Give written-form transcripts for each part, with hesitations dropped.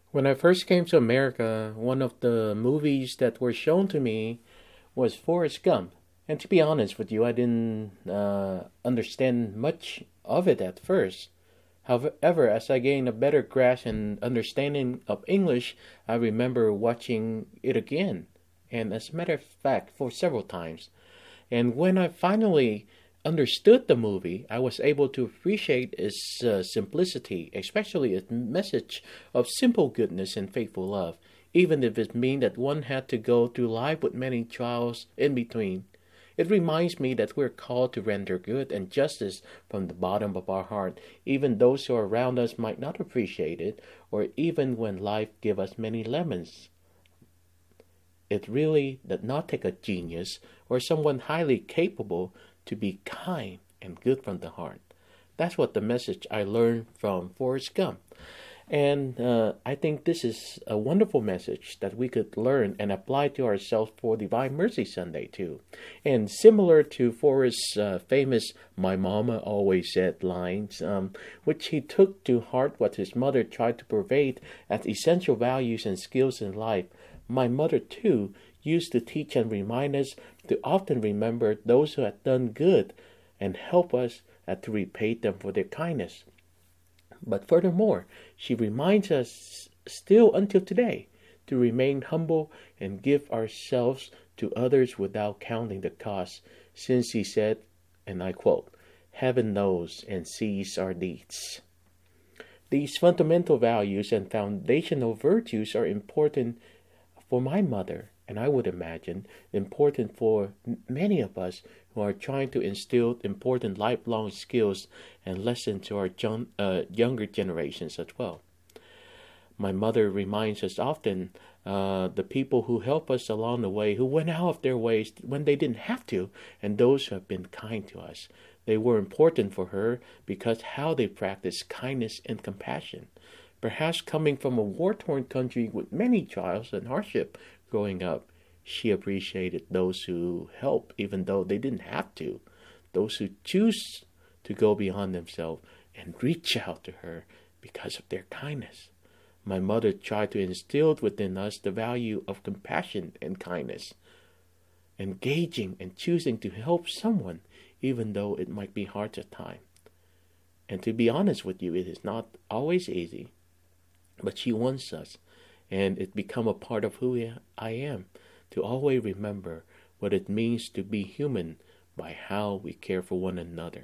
When I first came to America, one of the movies that were shown to me was Forrest Gump. And to be honest with you, I didn't understand much of it at first. However, as I gained a better grasp and understanding of English, I remember watching it again, and as a matter of fact, for several times. And when I finally understood the movie, I was able to appreciate its simplicity, especially its message of simple goodness and faithful love, even if it meant that one had to go through life with many trials in between. It reminds me that we're called to render good and justice from the bottom of our heart, even those who are around us might not appreciate it, or even when life gives us many lemons. It really does not take a genius or someone highly capable to be kind and good from the heart. That's what the message I learned from Forrest Gump. And I think this is a wonderful message that we could learn and apply to ourselves for Divine Mercy Sunday too. And similar to Forrest's famous "My Mama Always Said" lines, which he took to heart what his mother tried to pervade as essential values and skills in life, my mother too used to teach and remind us to often remember those who had done good and help us to repay them for their kindness. But furthermore, she reminds us still until today to remain humble and give ourselves to others without counting the cost, since he said, and I quote, "Heaven knows and sees our deeds." These fundamental values and foundational virtues are important for my mother, and I would imagine important for many of us who are trying to instill important lifelong skills and lessons to our younger generations as well. My mother reminds us often the people who help us along the way, who went out of their ways when they didn't have to, and those who have been kind to us. They were important for her because how they practiced kindness and compassion. Perhaps coming from a war-torn country with many trials and hardship growing up, she appreciated those who help even though they didn't have to, those who choose to go beyond themselves and reach out to her because of their kindness. My mother tried to instill within us the value of compassion and kindness, engaging and choosing to help someone even though it might be hard at times. And to be honest with you, it is not always easy, but she wants us, and it become a part of who I am, to always remember what it means to be human by how we care for one another.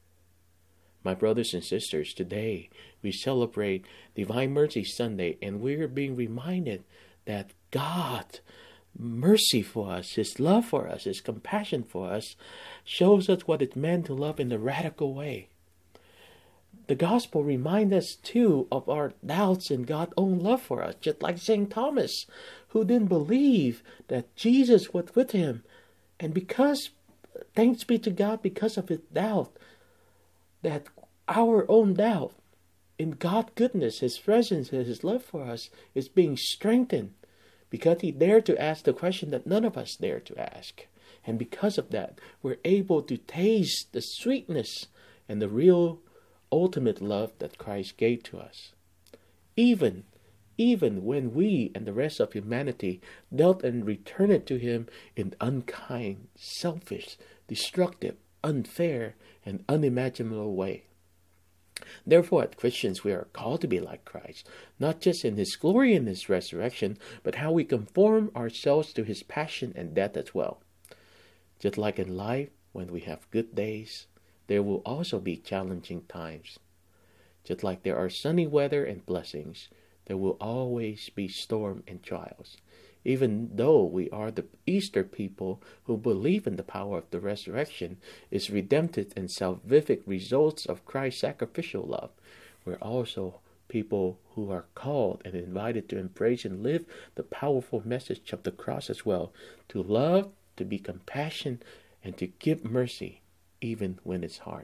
My brothers and sisters, today we celebrate Divine Mercy Sunday, and we're being reminded that God, mercy for us, His love for us, His compassion for us, shows us what it meant to love in a radical way. The gospel reminds us too of our doubts in God's own love for us, just like St. Thomas, who didn't believe that Jesus was with him. And because, thanks be to God, because of his doubt, that our own doubt in God's goodness, His presence, His love for us is being strengthened because He dared to ask the question that none of us dare to ask. And because of that, we're able to taste the sweetness and the real ultimate love that Christ gave to us. Even when we and the rest of humanity dealt and returned it to Him in unkind, selfish, destructive, unfair, and unimaginable way. Therefore, as Christians, we are called to be like Christ, not just in His glory and His resurrection, but how we conform ourselves to His passion and death as well. Just like in life, when we have good days, there will also be challenging times. Just like there are sunny weather and blessings, there will always be storm and trials. Even though we are the Easter people who believe in the power of the resurrection, is redemptive and salvific results of Christ's sacrificial love, we're also people who are called and invited to embrace and live the powerful message of the cross as well, to love, to be compassionate, and to give mercy even when it's hard.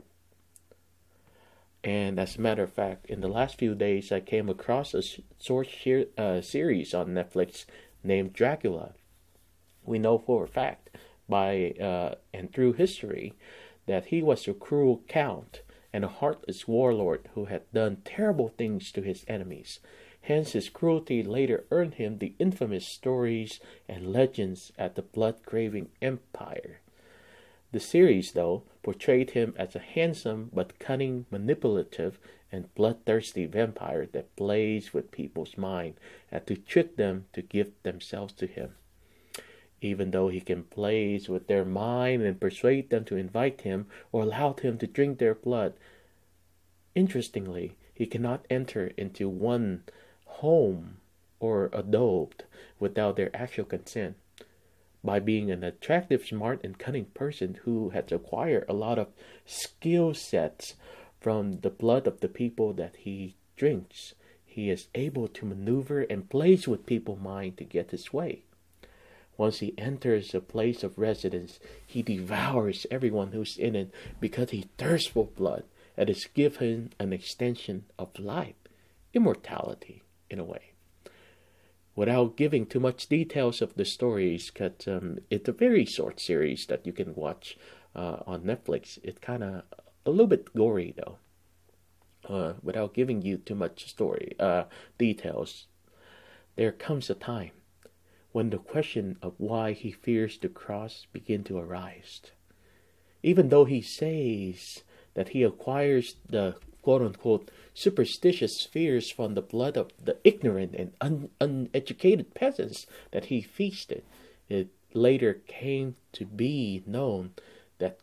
And as a matter of fact, in the last few days, I came across a short series on Netflix named Dracula. We know for a fact, by and through history, that he was a cruel count and a heartless warlord who had done terrible things to his enemies. Hence, his cruelty later earned him the infamous stories and legends at the blood-craving empire. The series, though, portrayed him as a handsome but cunning, manipulative, and bloodthirsty vampire that plays with people's mind and to trick them to give themselves to him. Even though he can play with their mind and persuade them to invite him or allow him to drink their blood, interestingly, he cannot enter into one home or adult without their actual consent. By being an attractive, smart, and cunning person who has acquired a lot of skill sets from the blood of the people that he drinks, he is able to maneuver and plays with people's mind to get his way. Once he enters a place of residence, he devours everyone who's in it because he thirsts for blood, and is given an extension of life, immortality, in a way. Without giving too much details of the stories, because it's a very short series that you can watch on Netflix. It's kind of a little bit gory, though. Without giving you too much details, there comes a time when the question of why he fears the cross begin to arise. Even though he says that he acquires the quote-unquote superstitious fears from the blood of the ignorant and uneducated peasants that he feasted, it later came to be known that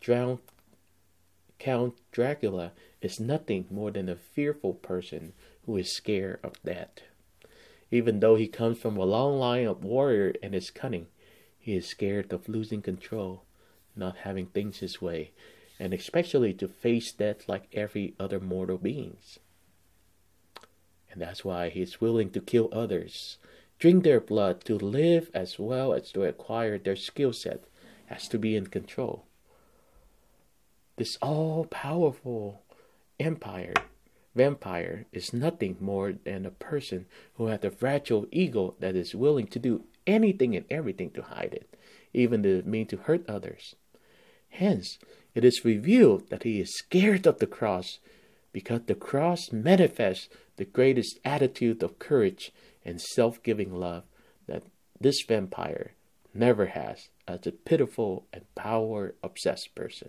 Count Dracula is nothing more than a fearful person who is scared of death. Even though he comes from a long line of warrior and is cunning, he is scared of losing control, not having things his way, and especially to face death like every other mortal beings. And that's why he is willing to kill others, drink their blood to live as well as to acquire their skill set as to be in control. This all-powerful vampire is nothing more than a person who has a fragile ego that is willing to do anything and everything to hide it, even to mean to hurt others. Hence, it is revealed that he is scared of the cross because the cross manifests the greatest attitude of courage and self-giving love that this vampire never has as a pitiful and power-obsessed person.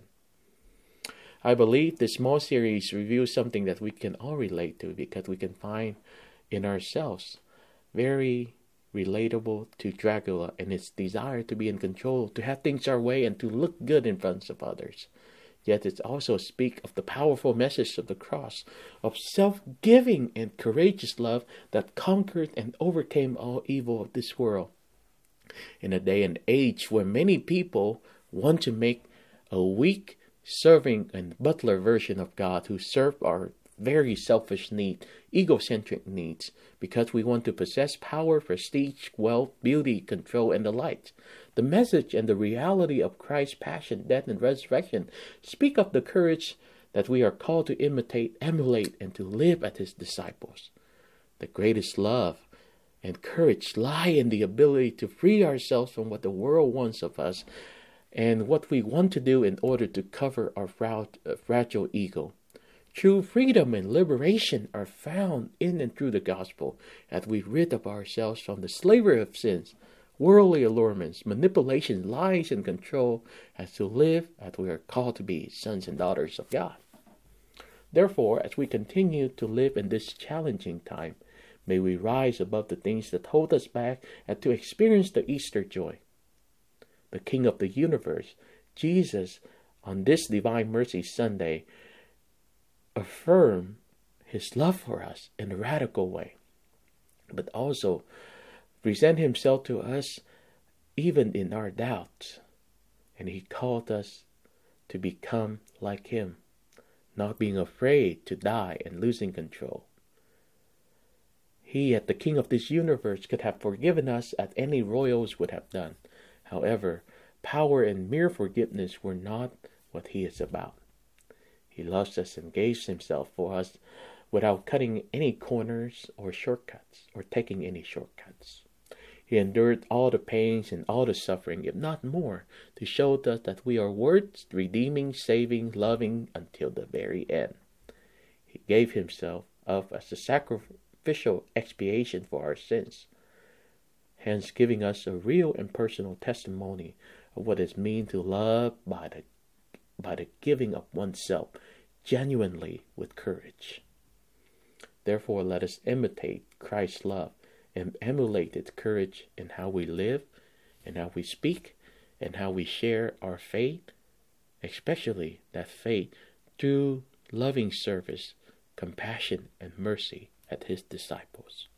I believe this small series reveals something that we can all relate to because we can find in ourselves very relatable to Dracula and his desire to be in control, to have things our way, and to look good in front of others. Yet it also speaks of the powerful message of the cross, of self-giving and courageous love that conquered and overcame all evil of this world. In a day and age where many people want to make a weak, serving and butler version of God who serve our very selfish needs, egocentric needs, because we want to possess power, prestige, wealth, beauty, control, and the like. The message and the reality of Christ's passion, death, and resurrection speak of the courage that we are called to imitate, emulate, and to live as his disciples. The greatest love and courage lie in the ability to free ourselves from what the world wants of us and what we want to do in order to cover our fragile ego. True freedom and liberation are found in and through the gospel as we rid of ourselves from the slavery of sins, worldly allurements, manipulation, lies, and control, as to live as we are called to be sons and daughters of God. Therefore, as we continue to live in this challenging time, may we rise above the things that hold us back and to experience the Easter joy. The King of the universe, Jesus, on this Divine Mercy Sunday, affirm his love for us in a radical way, but also present himself to us even in our doubts. And he called us to become like him, not being afraid to die and losing control. He, as the King of this universe, could have forgiven us as any royals would have done. However, power and mere forgiveness were not what he is about. He loves us and gave himself for us without cutting any corners or shortcuts or taking any shortcuts. He endured all the pains and all the suffering, if not more, to show us that we are worth redeeming, saving, loving until the very end. He gave himself up as a sacrifice sacrificial expiation for our sins, hence giving us a real and personal testimony of what it means to love by the giving of oneself genuinely with courage. Therefore, let us imitate Christ's love and emulate its courage in how we live, in how we speak, and how we share our faith, especially that faith through loving service, compassion, and mercy at his disciples.